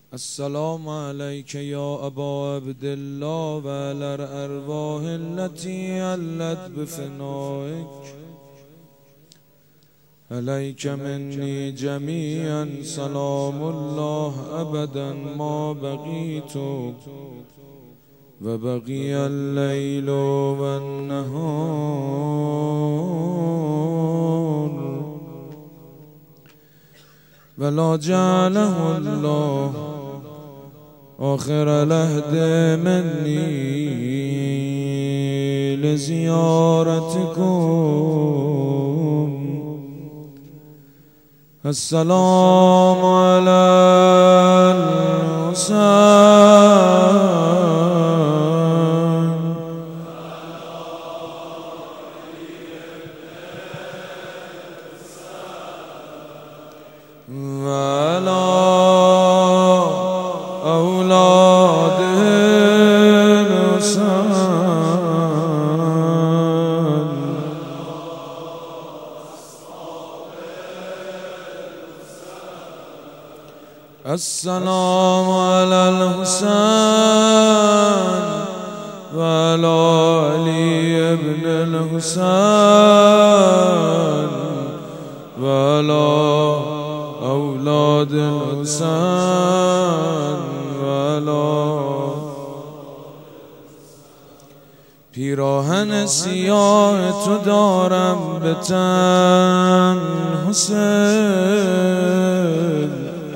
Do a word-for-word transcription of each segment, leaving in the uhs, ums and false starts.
السلام عليك يا أبا عبد الله وعلى الأرواح التي علت بفنائك عليك مني جميعا سلام الله أبدا ما بقيت وبقي الليل والنهار ولا جعله الله آخر العهد مني لزيارتكم. السلام على الحسين وعلى أولاد الحسين. السلام على الحسين وعلى علي بن الحسين وعلى أولاد الحسين وعلى پیراهن سیاه تو دارم به تن حسین.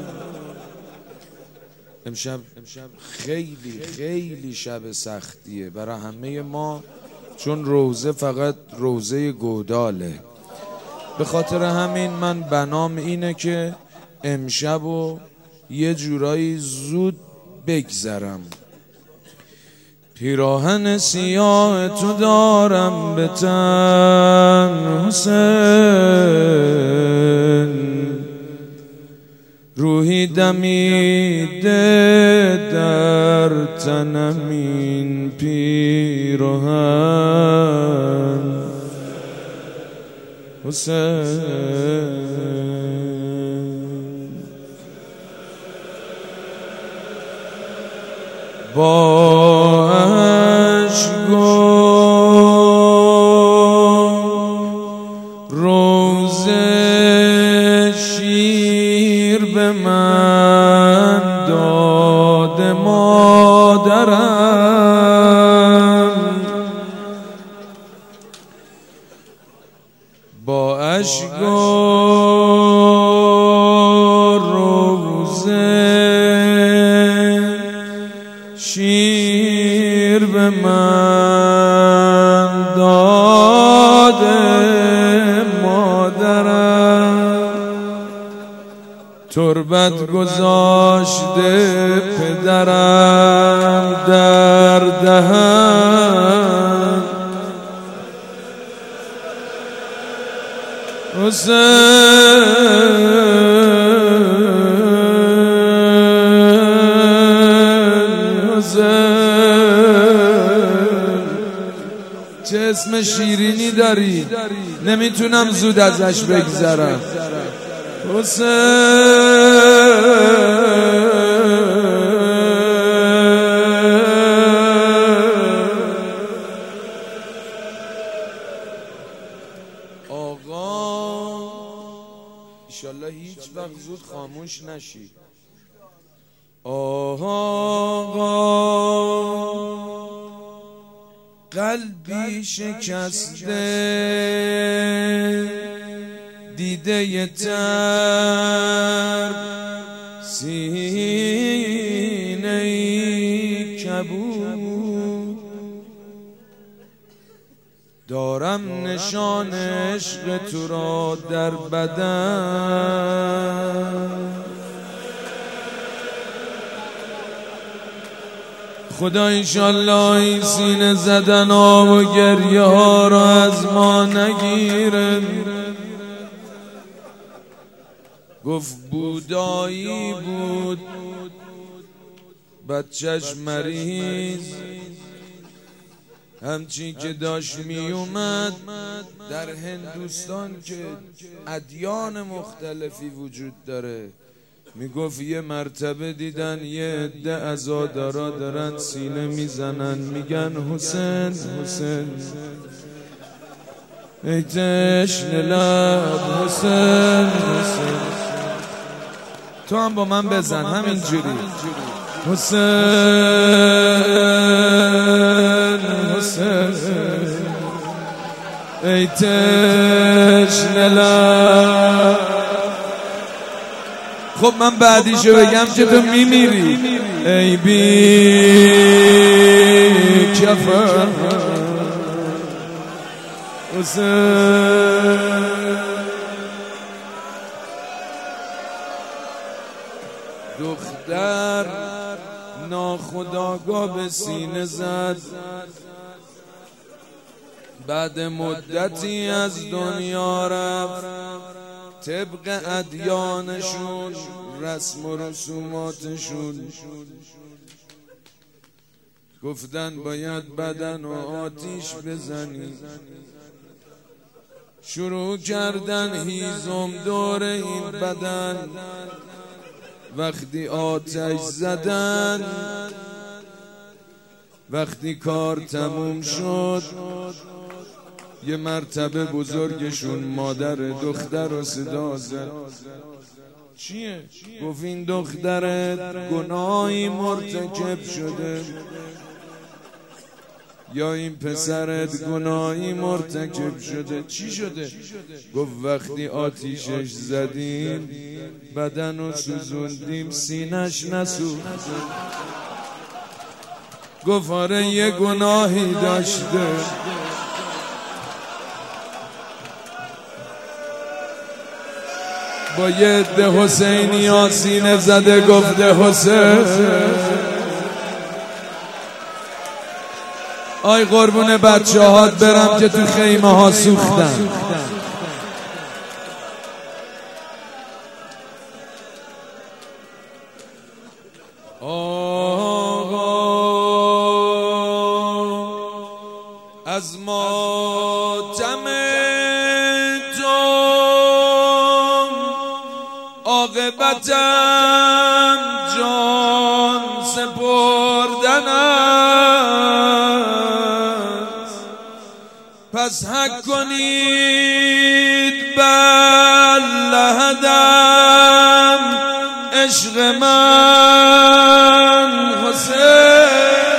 امشب خیلی خیلی شب سختیه برای همه ما، چون روزه فقط روزه گوداله. به خاطر همین من بنام اینه که امشبو یه جورایی زود بگذرم. پیراهن سیاه تو دارم به تن حسین، روحی دمیده در تنم این پیراهن حسین. با اشک روز شیر به من داد مادرم، با اشک روز شیر به من داد مادرم، تربت گذاشته پدرم در دهن حسین. چه اسم شیرینی داری، نمیتونم زود ازش بگذرم حسین. آقا ایشالله هیچ وقت زود خاموش نشی. آقا قلبی شکسته دیده تر، سینه کبود دارم نشان عشق تو را در بدن. خدا انشالله این سینه زدن ها و گریه ها را از ما نگیره. گفت بودایی بود بچهش مریض، همچین که داشت می اومد در هندوستان که ادیان مختلفی وجود داره، میگفت یه مرتبه دیدن یه عده عزادارا دارن سینه میزنن میگن حسین حسین ای تشنه لب حسین حسین. تو هم با من بزن همینجوری حسین حسین ای تشنه لب. خب من بعدیشو بگم که تو میمیری ای بی کفن حسین. دختر ناخودآگاه به سینه زد، بعد مدتی از دنیا رفت. طبق ادیانشون رسم و رسوماتشون گفتن باید بدن و آتیش بزنی. شروع کردن هیزم دور این بدن. وقتی آتش زدن، وقتی کار تموم شد، یه مرتبه بزرگشون مادر دختر رو صدا زد. چیه؟ گفت این دخترت گناهی مرتکب شده، یا این پسرت گناهی مرتکب شده. چی شده؟ گفت وقتی آتیشش زدیم بدن رو سوزوندیم سینش نسوخته. گفت آره یه گناهی داشته. با یه عده حسینی ها سینه زده گفته حسین. آی قربون بچه هات برم که تو خیمه ها سوختن. آقا از ماتم تو عاقبتم جان سپردن است. پس حق کنید بر لحدم عشق من حسین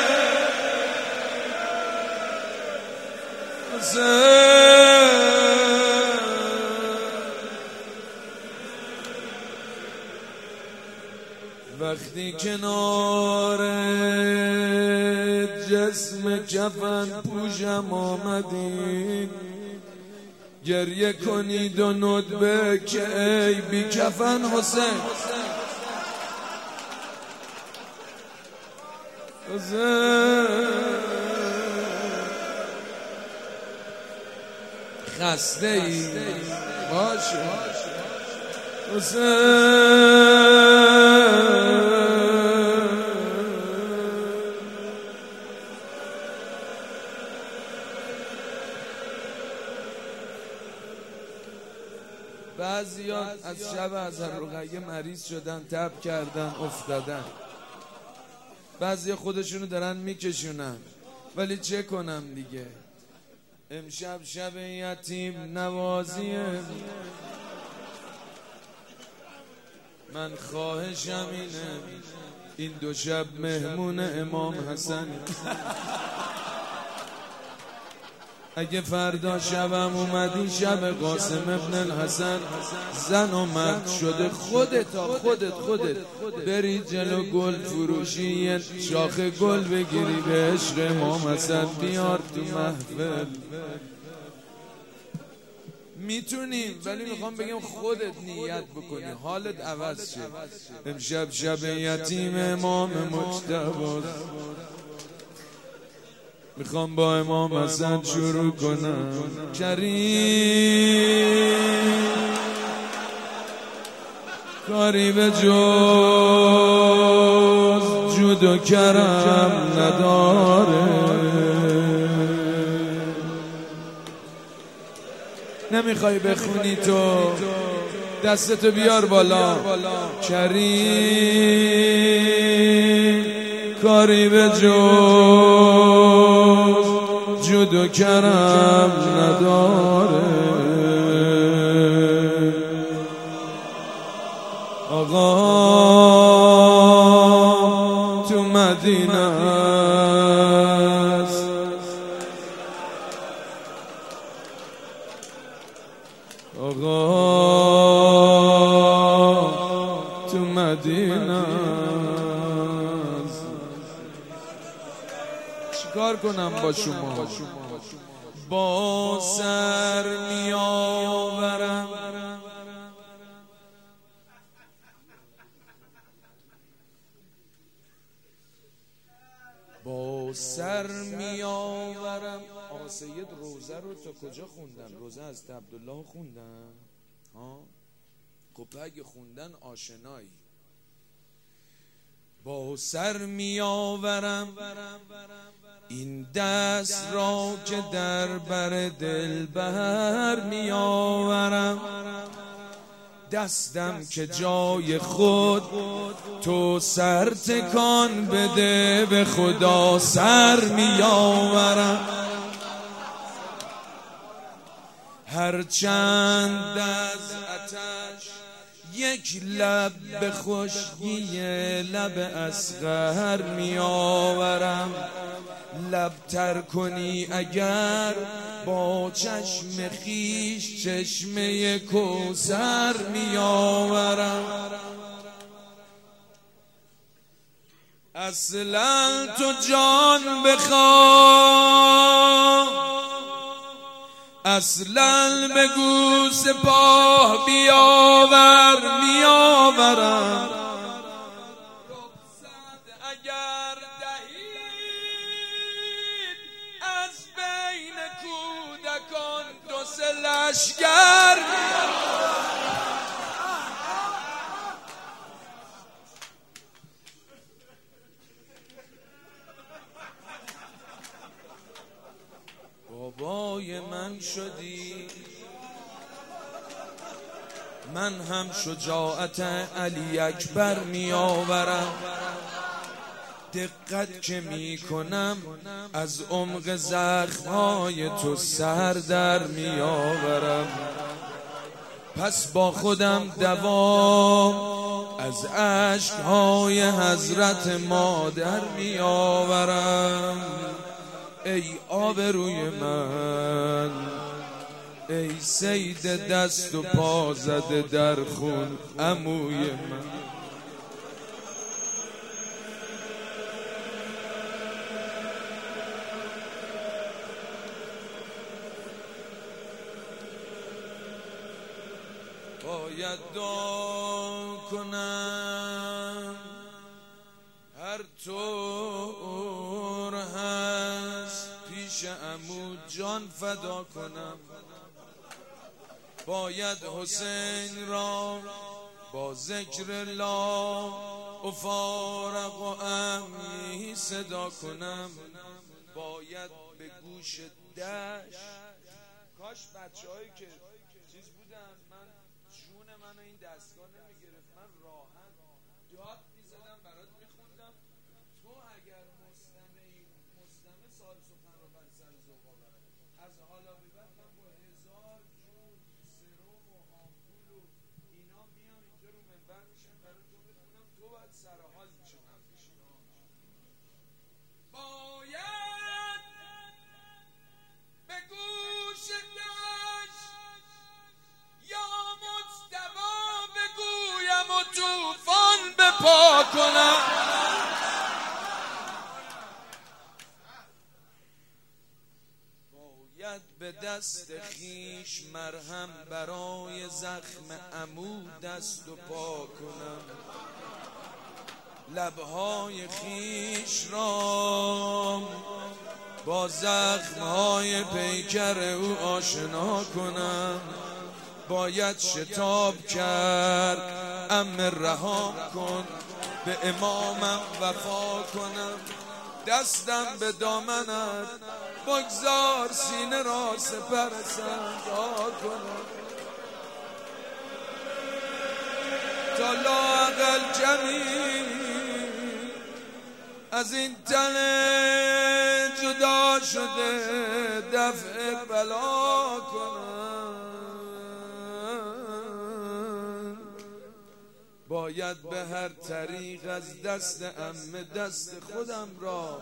حسین. وقتی کنار جسم کفن پوشم آمدید، گریه کنید و ندبه که ای بی کفن حسین حسین. خسته ای باشه حسین. بعضیا از شب از رقیه مریض شدن، تب کردن، افتادن. بعضیا خودشونو دارن میکشونن، ولی چه کنم دیگه. امشب شب یتیم نوازیه. من خواهشم اینه این دو شب مهمون امام حسن. اگه فردا شبم اومدی شب قاسم ابن الحسن، زن و مرد شده خودت خودت خودت بری جلو گل فروشی یه شاخ گل بگیری به عشق امام حسن بیار تو محفل. میتونیم، ولی میخوام بگم خودت نیت بکنی حالت عوض شه. امشب شب یتیم امام مجتبی، میخوام با امام حسن شروع کنم. کریم کاری به جز جود و کرم نداره. نمیخوای بخونی تو دستتو بیار بالا. کریم کاری به جز جود و کرم نداره. آقا تو مدینه است، آقا تو مدینه است. چیکار کنم با شما؟ با سر میآورم با سر میآورم. آقا سید روزه رو تا کجا خوندن؟ روزه از عبدالله خوندن؟ ها؟ خب اگه خوندن آشنایی. با سر میآورم این دست را که در بر دلبر میآورم. دستم که جای خود تو سر تکان بده، به خدا سر میآورم. هرچند از آتش یک لب به خشکی لب اصغر میآورم. لب تر کنی اگر با چشم خیش چشمه کوثر میآورم. اصلا تو جان بخواه، اصلا بگو سپاه بیاور میآورم. رخصت اگر دهید از بین کودکان دو سه لشکر. بابای من شدی، من هم شجاعت علی اکبر می آورم. دقت که می کنم از عمق زخمهای تو سر در می آورم. پس با خودم دوام از اشکهای حضرت مادر می آورم. ای آبروی من، ای سید دست و پا زده در خون عموی من. باید دعا کنم هر طور هست پیش عمو جان فدا کنم. باید حسین را با ذکر الله افارق و امی صدا کنم. باید به گوش دشت، کاش بچه هایی که چیز بودن من جون من این دستگاه نمیگرفت، من راحت داد میزدم برات میخوندم. تو اگر مستمعی مستمع سال سخن رو بر سر زوبا برد از حالا به بعد من با هزار جور سروم و آمپول و اینا میام اینجا رو منبر میشم برای تو بخونم. تو باید سرحال میشه من بشیم. باید به گوش دشت یا مجتبی بگویم و توفان بپا کنم. باید به دست خیش مرهم برای زخم عمو دست و پا کنم. لبهای خیش را با زخمهای پیکر او آشنا کنم. باید شتاب کرد ام رها کن، به امامم وفا کنم. دستم به دامنت بگذار، سینه را سپر سنگار کنم. تا لااقل کمی از این تن جدا شده دفع بلا کنم. باید به هر طریق از دست عمه دست خودم را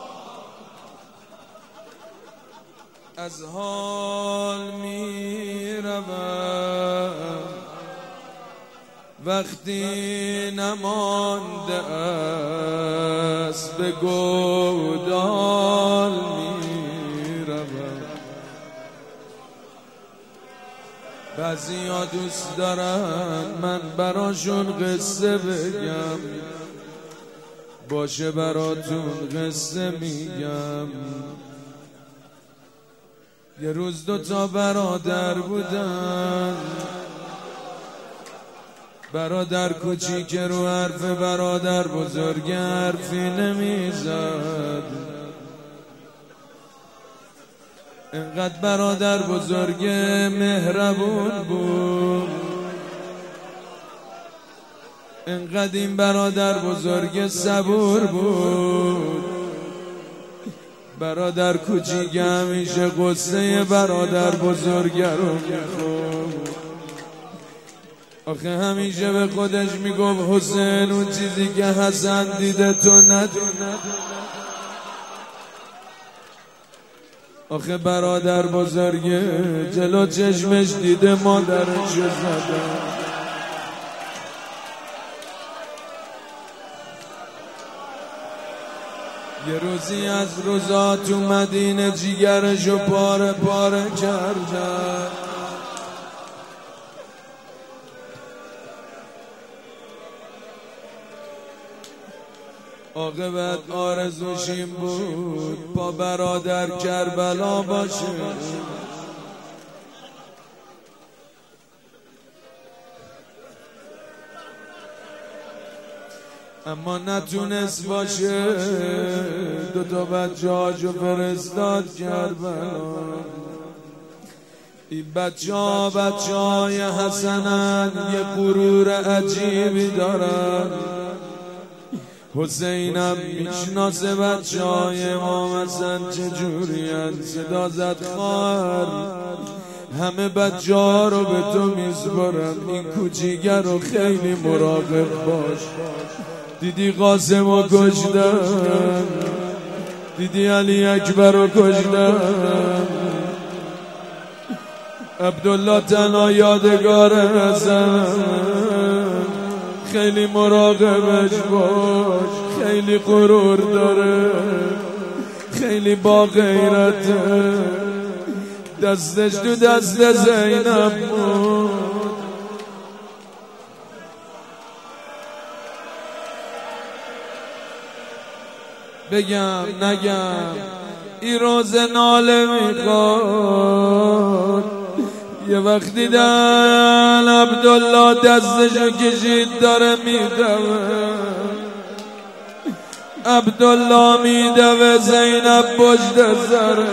از حال می روم. وقتی نمانده است به گودال می روم. بعضی ها دوست دارن من براشون قصه بگم، باشه براتون قصه میگم. یه روز دو تا برادر بودن، برادر کوچیک رو حرف برادر بزرگ حرفی نمیزد. انقدر برادر بزرگ مهربون بود، انقدر این برادر بزرگ صبور بود. برادر کوچیک همیشه قصه برادر بزرگ رو میخورد. آخه همیشه به خودش میگفت حسین اون چیزی که حسن دیده تو ندونه. آخه برادر بزرگ جلو چشمش دیده مادرشو زده. یه روزی از روزا تو مدینه جیگرشو پاره پاره کردن. عاقبت آرزوش این بود با برادر کربلا باشه. اما نتونست باشه، دوتا بچه هاشو فرستاد کربلا. این بچه ها بچه های حسنن، یه غرور عجیبی دارن. حسینم میشناسه بچه های امام حسن چجوری هن. صدا زد خواهر همه بچه ها رو به تو میسپارم، این کوچیگر رو خیلی مراقب باش. دیدی قاسم رو کشتن، دیدی علی اکبر رو کشتن. عبدالله تنها یادگار حسن، خیلی مراقبش باش. خیلی غرور داره، خیلی با غیرته. دستش تو دست زینب بود. بگم نگم این روز ناله میخواد. یه وقت دیدن عبدالله دستشو کشید داره میدوه. عبدالله میدوه زینب پشت سره.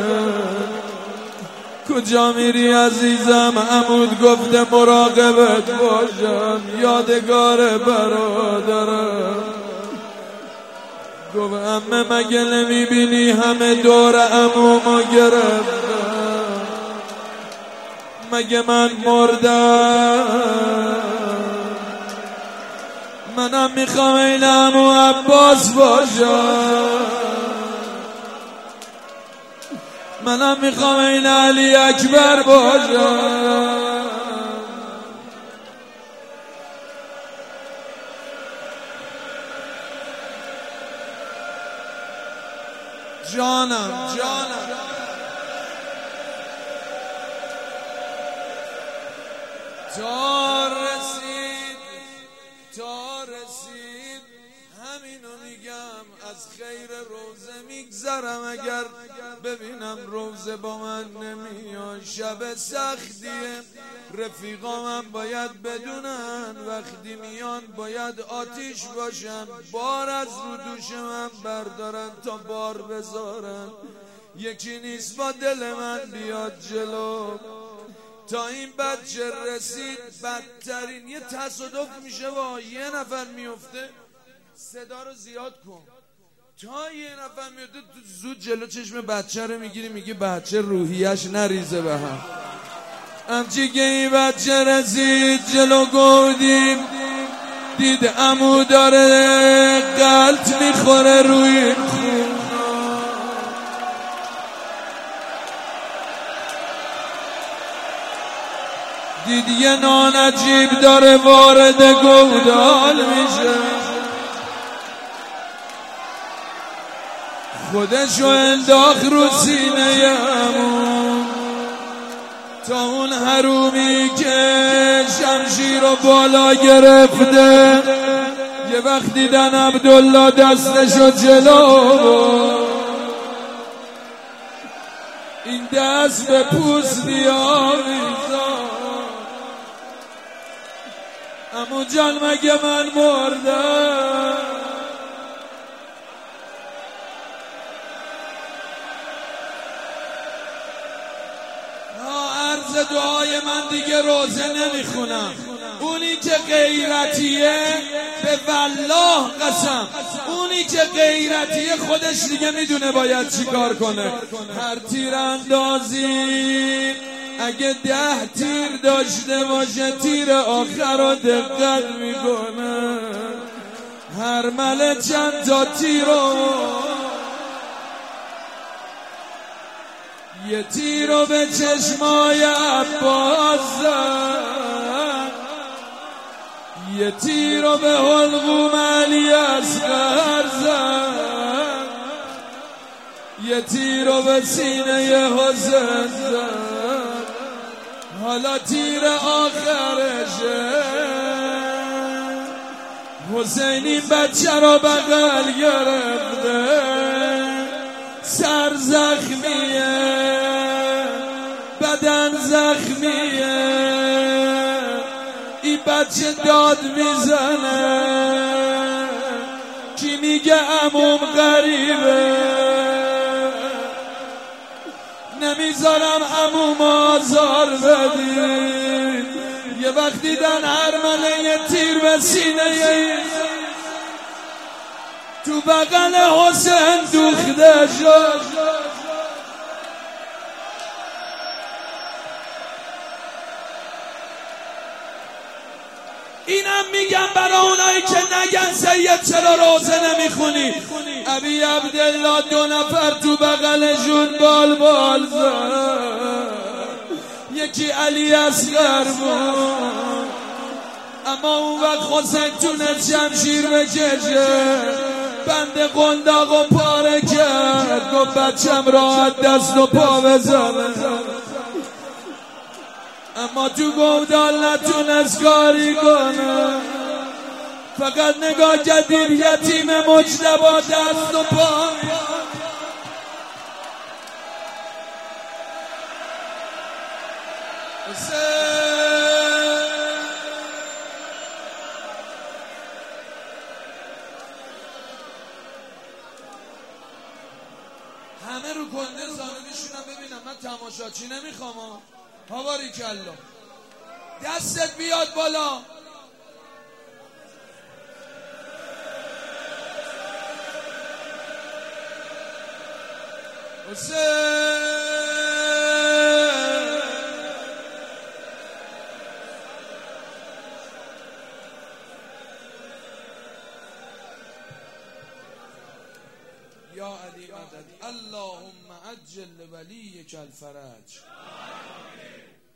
کجا میری عزیزم؟ عمود گفته مراقبت باشم، یادگار برادرم. گفت عمه مگه نمیبینی همه دور عمومو گرفتن؟ مگه من مردم؟ منم میخوام این عمو عباس باشم، منم میخوام این علی اکبر باشم. جانم جانم تا رسید تا رسید همینو میگم. از خیر روزه میگذرم اگر ببینم روزه با من نمیاد. شب سختیه، رفیقامم باید بدونن وقتی میان باید آتیش باشن. بار از رو دوش من بردارن تا بار بذارن. یکی نیست با دل من بیاد جلو، تا این بچه رسید بدترین یه تصادف میشه و یه نفر میفته صدا رو زیاد کن تا یه نفر میفته تو زود جلو چشم بچه رو میگیری میگی بچه روحیش نریزه به هم. همچی که این بچه رسید جلو گودیم دید عمو داره غلط میخوره روی خون. دید یه نان عجیب داره وارد گودال میشه. خودشو انداخت رو سینه عمو تا اون حرومی که شمشیر رو بالا گرفته یه وقت دیدن عبدالله دستشو جلو این دست به پوست بیاویزا. عمو جان مگه من مردم؟ عرض دعای من دیگه روزه نمیخونم. اونی که غیرتیه به والله قسم اونی که غیرتیه خودش دیگه میدونه باید چی کار کنه. هر تیر اندازی اگه ده تیر داشته باشه تیر آخر رو دقت میکنه. هر مله چند تا تیر رو یه تیر رو به چشمای عباس زد یه تیر رو به حلقوم علی اصغر زد یه تیر رو به سینه حسین زد. حالا تیر آخرشه. حسین این بچه رو بغل گرفته سر زخمیه بدن زخمیه. این بچه داد میزنه کی میگه عموم غریبه نمیذارم عموم آزار بدید. یه وقت دیدن ارمنه یه تیر به سینه تو بغل حسین دوخته شد. اینم میگم برای اونایی که نگن سید چرا روزه نمیخونی. ابی عبدالله دو نفر تو بغلشون بال بال زد. یکی علی اصغر بود اما اون وقت حسین تونست شمشیر بکشه بند قنداق و پاره کرد. گفت بچم راحت دست و پا بزنه اما تو گودال نتونست کاری کنه. فقط نگاه کردیم یتیم مجتبی دست و پا همه رو کنده زانویشونم ببینم. من تماشاچی نمیخوام ها. باری کلا دستت بیاد بالا. حسین یا علی مدد اللهم عجل ولیک الفرج.